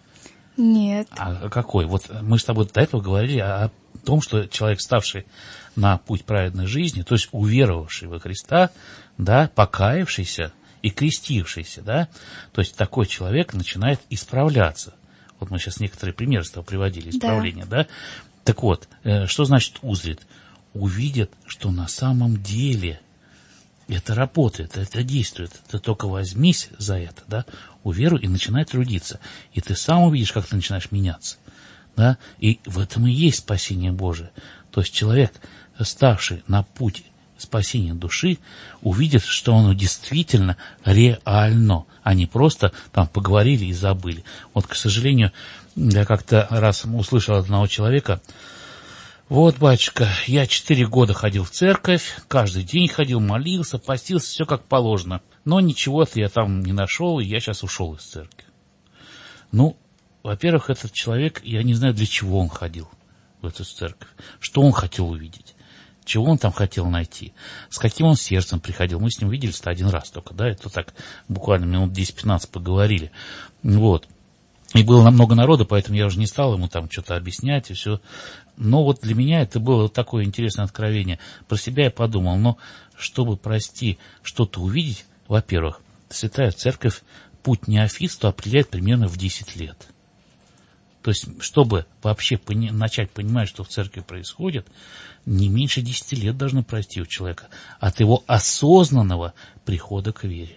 Нет. А какой? Вот мы с тобой до этого говорили о том, что человек, ставший на путь праведной жизни, то есть уверовавший во Христа, да, покаявшийся и крестившийся, да, то есть такой человек начинает исправляться. Вот мы сейчас некоторые примеры с тобой приводили, исправления, да. да? Так вот, что значит узрит? Увидит, что на самом деле это работает, это действует. Ты только возьмись за это, да, уверуй и начинай трудиться. И ты сам увидишь, как ты начинаешь меняться. Да? И в этом и есть спасение Божие. То есть человек, ставший на путь спасения души, увидит, что оно действительно реально, а не просто там поговорили и забыли. Вот, к сожалению, я как-то раз услышал от одного человека: вот, батюшка, я четыре года ходил в церковь, каждый день ходил, молился, постился, все как положено. Но ничего-то я там не нашел, и я сейчас ушел из церкви. Ну, во-первых, этот человек, я не знаю, для чего он ходил в эту церковь, что он хотел увидеть, чего он там хотел найти, с каким он сердцем приходил. Мы с ним виделись-то один раз только, да, это так буквально минут десять-пятнадцать поговорили. Вот. И было намного народа, поэтому я уже не стал ему там что-то объяснять и все. Но вот для меня это было такое интересное откровение. Про себя я подумал, но чтобы, прости, что-то увидеть, во-первых, Святая Церковь путь неофитства определяет примерно в десять лет. То есть, чтобы вообще пони- начать понимать, что в церкви происходит, не меньше десяти лет должно пройти у человека от его осознанного прихода к вере.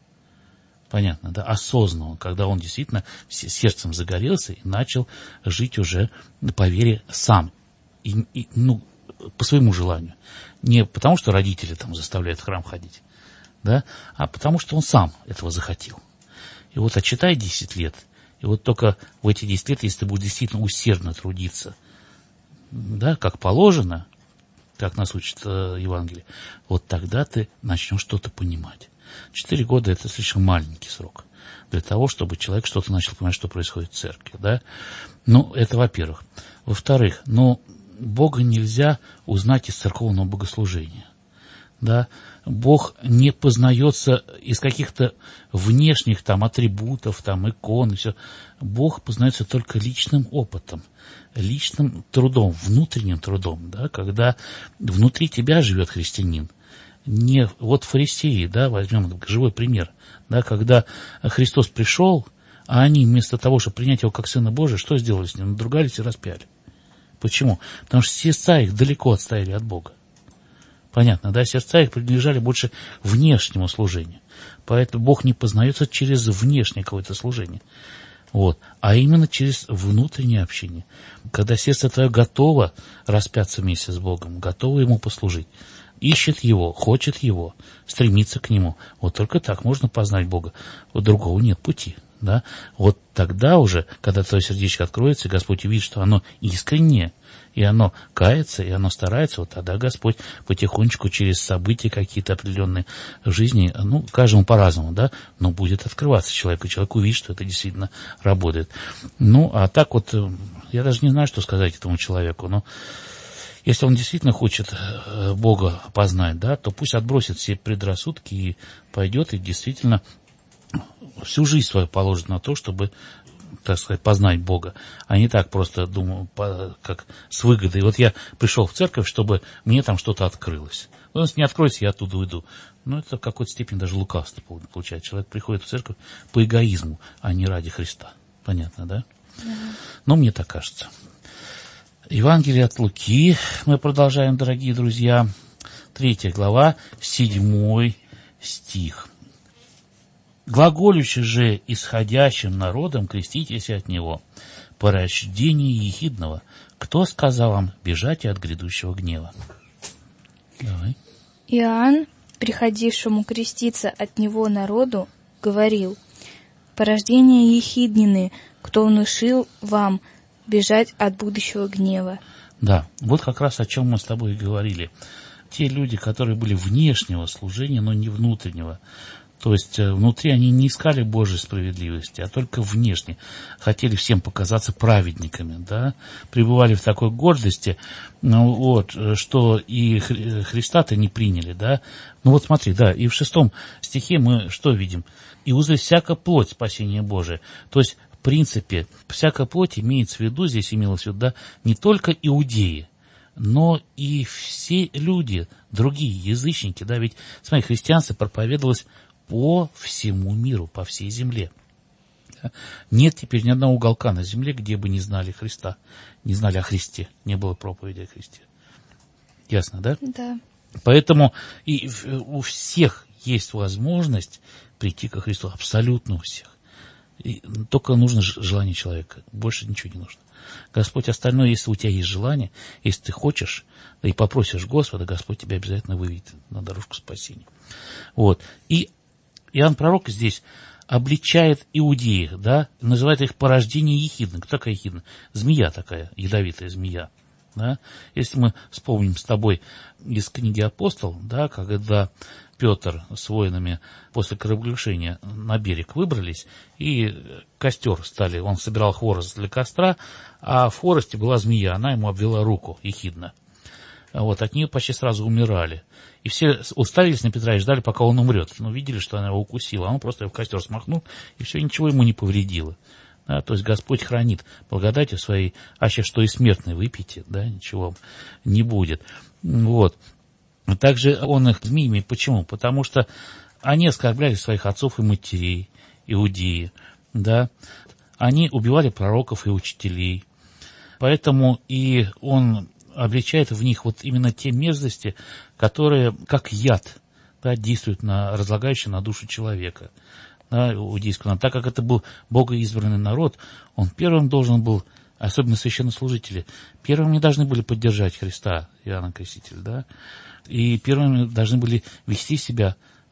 Понятно, да? Осознанного, когда он действительно сердцем загорелся и начал жить уже по вере сам. И, и, ну, по своему желанию. Не потому, что родители там заставляют в храм ходить, да, а потому, что он сам этого захотел. И вот отчитай десять лет, и вот только в эти десять лет, если ты будешь действительно усердно трудиться, да, как положено, как нас учит э, Евангелие, вот тогда ты начнешь что-то понимать. Четыре года – это слишком маленький срок для того, чтобы человек что-то начал понимать, что происходит в церкви. Да? Ну, это во-первых. Во-вторых, ну, Бога нельзя узнать из церковного богослужения. Да? Бог не познается из каких-то внешних там, атрибутов, там, икон и все. Бог познается только личным опытом, личным трудом, внутренним трудом, да? Когда внутри тебя живет христианин. Не, вот фарисеи, да, возьмем живой пример, да, когда Христос пришел, а они вместо того, чтобы принять его как Сына Божия, что сделали с ним? Надругались и распяли. Почему? Потому что сердца их далеко отстояли от Бога. Понятно, да? Сердца их принадлежали больше внешнему служению. Поэтому Бог не познается через внешнее какое-то служение. Вот. А именно через внутреннее общение. Когда сердце твое готово распяться вместе с Богом, готово Ему послужить, ищет Его, хочет Его, стремится к Нему. Вот только так можно познать Бога. Вот другого нет пути. Да? Вот тогда уже, когда твое сердечко откроется, и Господь увидит, что оно искреннее, и оно кается, и оно старается, вот тогда Господь потихонечку через события какие-то определенные в жизни, ну, каждому по-разному, да, но будет открываться человеку, и человек увидит, что это действительно работает. Ну, а так вот, я даже не знаю, что сказать этому человеку, но если он действительно хочет Бога познать, да, то пусть отбросит все предрассудки и пойдет, и действительно всю жизнь свою положит на то, чтобы, так сказать, познать Бога, а не так просто, думаю, по, как с выгодой. Вот я пришел в церковь, чтобы мне там что-то открылось. Но если не откроется, я оттуда уйду. Ну, это в какой-то степени даже лукавство получается. Человек приходит в церковь по эгоизму, а не ради Христа. Понятно, да? Да. Но мне так кажется. Евангелие от Луки мы продолжаем, дорогие друзья. Третья глава, седьмой стих. «Глаголючи же исходящим народом, креститесь от него, по рождении ехидного. Кто сказал вам, бежайте от грядущего гнева?» Давай. Иоанн, приходившему креститься от него народу, говорил: «Порождение ехиднины, кто внушил вам бежать от будущего гнева?» Да, вот как раз о чем мы с тобой и говорили. Те люди, которые были внешнего служения, но не внутреннего. То есть внутри они не искали Божьей справедливости, а только внешне. Хотели всем показаться праведниками, да, пребывали в такой гордости, ну, вот, что и Христа-то не приняли, да. Ну вот смотри, да, и в шестом стихе мы что видим? «И узрит всяка плоть спасения Божия». То есть, в принципе, всякая плоть имеется в виду, здесь имелось в виду, да, не только иудеи, но и все люди, другие язычники, да, ведь, смотри, христианство проповедовалось по всему миру, по всей земле. Нет теперь ни одного уголка на земле, где бы не знали Христа, не знали о Христе, не было проповеди о Христе. Ясно, да? Да. Поэтому и у всех есть возможность прийти ко Христу, абсолютно у всех. И только нужно желание человека, больше ничего не нужно. Господь, остальное, если у тебя есть желание, если ты хочешь, да и попросишь Господа, Господь тебя обязательно выведет на дорожку спасения. Вот. И Иоанн Пророк здесь обличает иудеев, да, называет их порождение ехидны. Кто такая ехидна? Змея такая, ядовитая змея. Да? Если мы вспомним с тобой из книги «Апостол», да, когда Петр с воинами после кораблекрушения на берег выбрались, и костер стали, он собирал хворост для костра, а в хворосте была змея, она ему обвела руку, ехидна. Вот, от нее почти сразу умирали. И все уставились на Петра и ждали, пока он умрет. Но видели, что она его укусила, а он просто в костер смахнул, и все, ничего ему не повредило. Да, то есть Господь хранит благодатью своей, аще что и смертный выпейте, да, ничего не будет. Вот. Также он их змеями. Почему? Потому что они оскорбляли своих отцов и матерей, иудеи, да. Они убивали пророков и учителей. Поэтому и он обличает в них вот именно те мерзости, которые, как яд, да, действуют на разлагающий на душу человека, да, иудейского. Так как это был богоизбранный народ, он первым должен был, особенно священнослужители, первыми должны были поддержать Христа, Иоанна Крестителя, да, и первыми должны были вести себя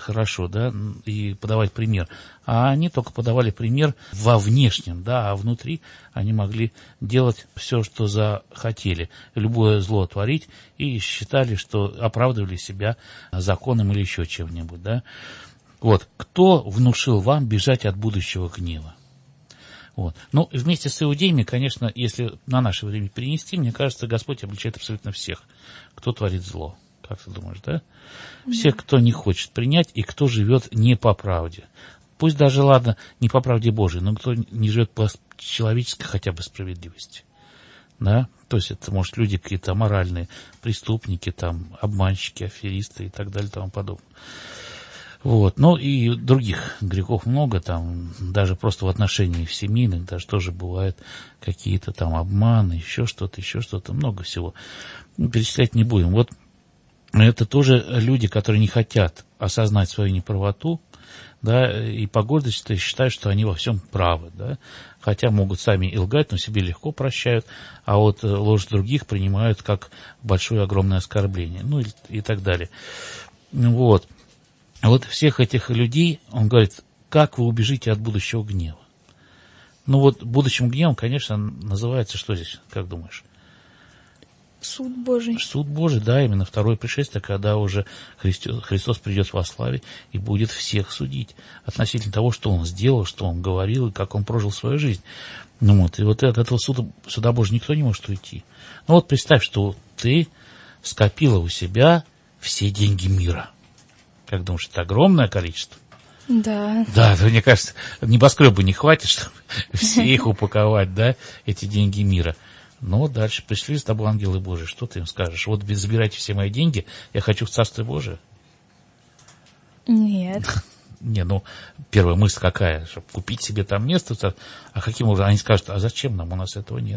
хорошо, да, и подавать пример. А они только подавали пример во внешнем, да, а внутри они могли делать все, что захотели, любое зло творить, и считали, что оправдывали себя законом или еще чем-нибудь, да. Вот, кто внушил вам бежать от будущего гнева? Вот. Ну, вместе с иудеями, конечно, если на наше время перенести, мне кажется, Господь обличает абсолютно всех, кто творит зло. Как ты думаешь, да? Всех, кто не хочет принять и кто живет не по правде. Пусть даже, ладно, не по правде Божией, но кто не живет по человеческой хотя бы справедливости. Да? То есть это, может, люди какие-то моральные, преступники, там, обманщики, аферисты и так далее и тому подобное. Вот. Ну и других грехов много, там, даже просто в отношениях семейных, даже тоже бывают какие-то там обманы, еще что-то, еще что-то, много всего. Перечислять не будем. Вот это тоже люди, которые не хотят осознать свою неправоту, да, и по гордости считают, что они во всем правы, да, хотя могут сами и лгать, но себе легко прощают, а вот ложь других принимают как большое, огромное оскорбление, ну и, и так далее. Вот. Вот всех этих людей, он говорит, как вы убежите от будущего гнева? Ну вот будущим гневом, конечно, называется, что здесь, как думаешь? Суд Божий. Суд Божий, да, именно второе пришествие, когда уже Христос, Христос придет во славе и будет всех судить относительно того, что Он сделал, что Он говорил и как Он прожил свою жизнь. Ну вот, и вот от этого суда, суда Божьего никто не может уйти. Ну вот представь, что ты скопила у себя все деньги мира. Как думаешь, это огромное количество? Да. Да, мне кажется, небоскреба не хватит, чтобы все их упаковать, да, эти деньги мира. Но дальше пришли с тобой ангелы Божии. Что ты им скажешь? Вот забирайте все мои деньги, я хочу в Царствие Божие. Нет. Не, ну, первая мысль какая? Чтобы купить себе там место. А каким образом? Они скажут, а зачем нам? У нас этого нет.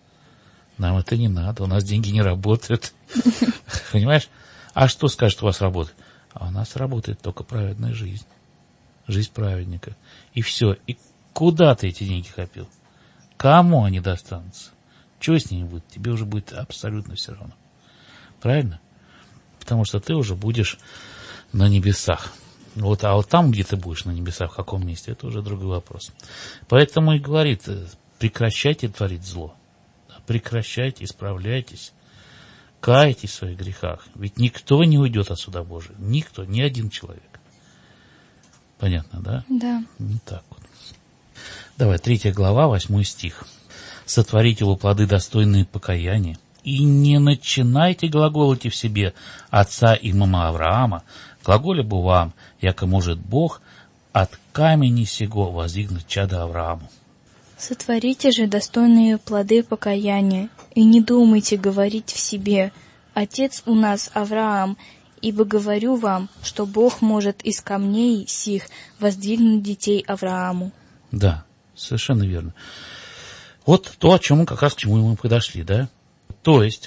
Нам это не надо, у нас деньги не работают. Понимаешь? А что скажет, у вас работает? А у нас работает только праведная жизнь. Жизнь праведника. И все. И куда ты эти деньги копил? Кому они достанутся? Что с ними будет? Тебе уже будет абсолютно все равно. Правильно? Потому что ты уже будешь на небесах. Вот, а вот там, где ты будешь на небесах, в каком месте, это уже другой вопрос. Поэтому и говорит, прекращайте творить зло. Прекращайте, исправляйтесь. Кайтесь в своих грехах. Ведь никто не уйдет от суда Божия. Никто, ни один человек. Понятно, да? Да. Не так вот. Давай, третья глава, восьмой стих. «Сотворите его плоды, достойные покаяния, и не начинайте глаголать в себе отца и мама Авраама, глаголе бы вам, яко может Бог от камени сего воздвигнуть чадо Аврааму». Сотворите же достойные плоды покаяния, и не думайте говорить в себе: «Отец у нас Авраам», ибо говорю вам, что Бог может из камней сих воздвигнуть детей Аврааму. Да, совершенно верно. Вот то, о чем мы как раз к чему мы подошли, да? То есть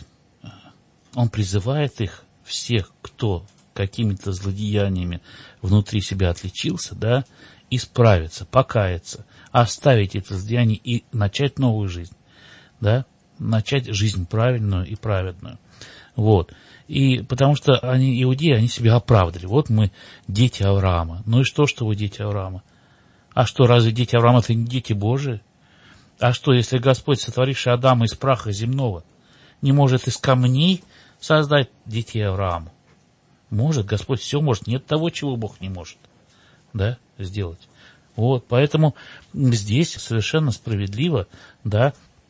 он призывает их, всех, кто какими-то злодеяниями внутри себя отличился, да, исправиться, покаяться, оставить это злодеяние и начать новую жизнь, да, начать жизнь правильную и праведную. Вот. И потому что они, иудеи, они себя оправдали. Вот мы дети Авраама. Ну и что, что вы дети Авраама? А что, разве дети Авраама это не дети Божии? А что, если Господь, сотворивший Адама из праха земного, не может из камней создать детей Авраама? Может, Господь все может. Нет того, чего Бог не может, да, сделать. Вот, поэтому здесь совершенно справедливо, да,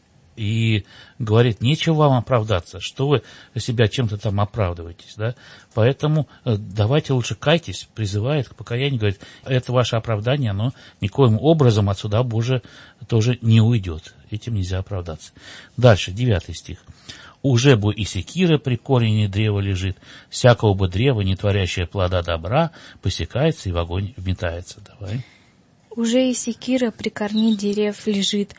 и говорит, нечего вам оправдаться, что вы себя чем-то там оправдываетесь, да, поэтому давайте лучше кайтесь, призывает к покаянию, говорит, это ваше оправдание, оно никоим образом от суда Божия тоже не уйдет, этим нельзя оправдаться. Дальше, девятый стих. «Уже бы и секира при корени древа лежит, всякого бы древа, не творящее плода добра, посекается и в огонь вметается». Давай. Уже и секира при корне дерев лежит.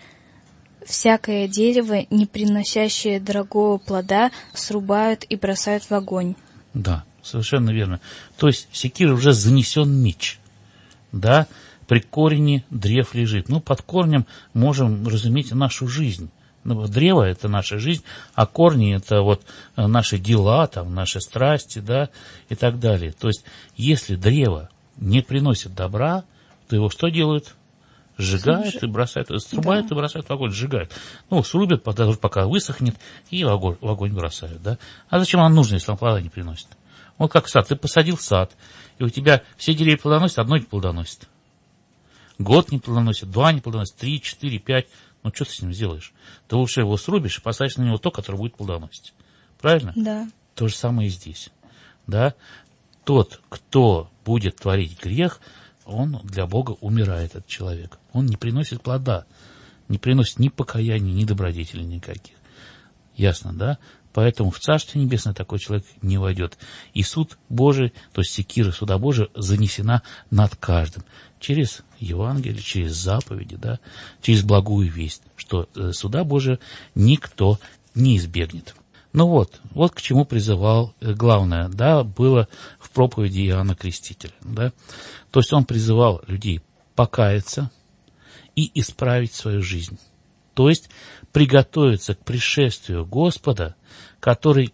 Всякое дерево, не приносящее дорогого плода, срубают и бросают в огонь. Да, совершенно верно. То есть секира уже занесен меч. Да, при корне древ лежит. Ну, под корнем можем разуметь нашу жизнь. Древо – это наша жизнь, а корни – это вот наши дела, там, наши страсти, да, и так далее. То есть, если древо не приносит добра, то его что делают? Сжигают и бросают, срубают да. и бросают в огонь, сжигают. Ну, срубят, пока высохнет, и в огонь, в огонь бросают, да. А зачем он нужен, если он плода не приносит? Вот как сад, ты посадил сад, и у тебя все деревья плодоносят, одно не плодоносит. Год не плодоносит, два не плодоносит, три, четыре, пять. Ну, что ты с ним сделаешь? Ты лучше его срубишь и посадишь на него то, которое будет плодоносить. Правильно? Да. То же самое и здесь. Да? Тот, кто будет творить грех, он для Бога умирает, этот человек. Он не приносит плода, не приносит ни покаяния, ни добродетелей никаких. Ясно, да? Поэтому в Царствие Небесное такой человек не войдет. И суд Божий, то есть секира суда Божия, занесена над каждым. Через Евангелие, через заповеди, да, через благую весть, что суда Божия никто не избегнет. Ну вот, вот к чему призывал, главное, да, было в проповеди Иоанна Крестителя, да. То есть он призывал людей покаяться и исправить свою жизнь. То есть приготовиться к пришествию Господа, который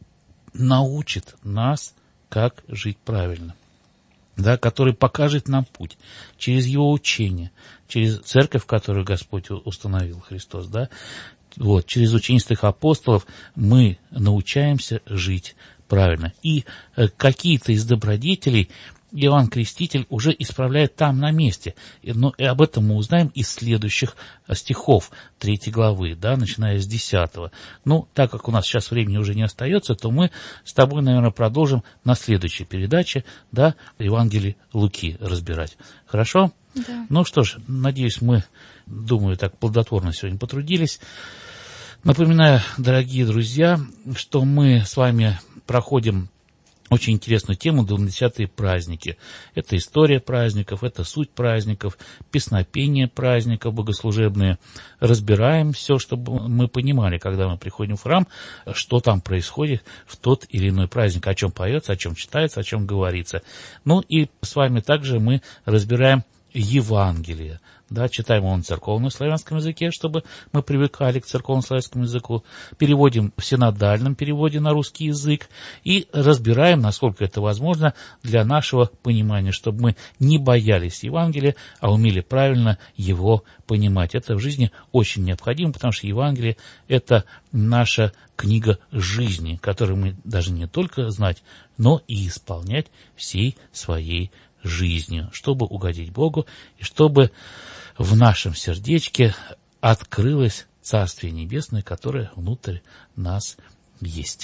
научит нас, как жить правильно, да, который покажет нам путь через его учение, через церковь, которую Господь установил, Христос, да. Вот, через ученических апостолов мы научаемся жить правильно. И э, какие-то из добродетелей Иоанн Креститель уже исправляет там, на месте. И, но и об этом мы узнаем из следующих стихов третьей главы, да, начиная с десятого. Ну, так как у нас сейчас времени уже не остается, то мы с тобой, наверное, продолжим на следующей передаче, да, Евангелие Луки разбирать. Хорошо? Да. Ну что ж, надеюсь, мы, думаю, так плодотворно сегодня потрудились. Напоминаю, дорогие друзья, что мы с вами проходим очень интересную тему двунадесятые праздники. Это история праздников, это суть праздников, песнопение праздников богослужебные. Разбираем все, чтобы мы понимали, когда мы приходим в храм, что там происходит в тот или иной праздник, о чем поется, о чем читается, о чем говорится. Ну и с вами также мы разбираем Евангелие. Да, читаем его на церковно-славянском языке, чтобы мы привыкали к церковно-славянскому языку, переводим в синодальном переводе на русский язык и разбираем, насколько это возможно, для нашего понимания, чтобы мы не боялись Евангелия, а умели правильно его понимать. Это в жизни очень необходимо, потому что Евангелие – это наша книга жизни, которую мы должны не только знать, но и исполнять всей своей жизнью, чтобы угодить Богу и чтобы в нашем сердечке открылось Царствие Небесное, которое внутрь нас есть.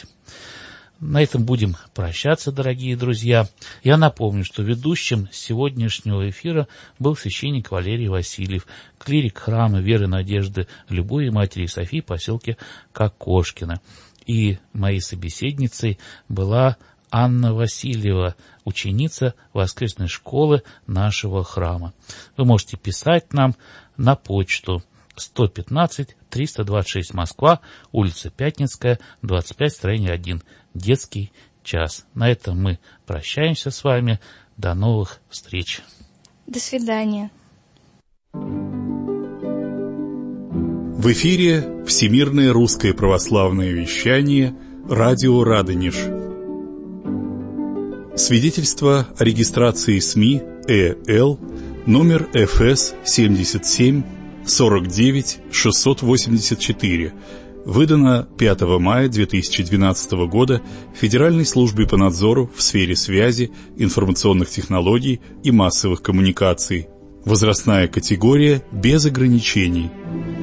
На этом будем прощаться, дорогие друзья. Я напомню, что ведущим сегодняшнего эфира был священник Валерий Васильев, клирик храма Веры, Надежды, Любови Матери Софии в поселке Кокошкино. И моей собеседницей была Анна Васильева, ученица воскресной школы нашего храма. Вы можете писать нам на почту сто пятнадцать триста двадцать шесть Москва, улица Пятницкая, двадцать пять, строение один, детский час. На этом мы прощаемся с вами. До новых встреч. До свидания. В эфире Всемирное русское православное вещание «Радио Радонеж». Свидетельство о регистрации СМИ ЭЛ номер эф эс семьдесят семь сорок девять шестьсот восемьдесят четыре, выдано пятого мая две тысячи двенадцатого года Федеральной службе по надзору в сфере связи, информационных технологий и массовых коммуникаций. Возрастная категория без ограничений.